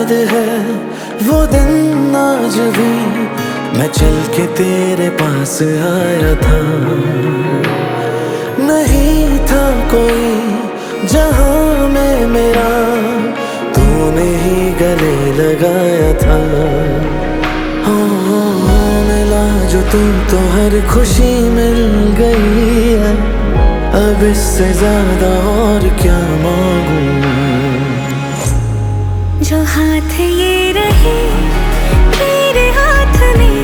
याद है वो दिन आज भी, मैं चल के तेरे पास आया था। नहीं था कोई जहां में मेरा, तूने ही गले लगाया था। मिला जो तू तो हर खुशी मिल गई है, अब इससे ज्यादा और क्या मांगूं। जो हाथ ये रहे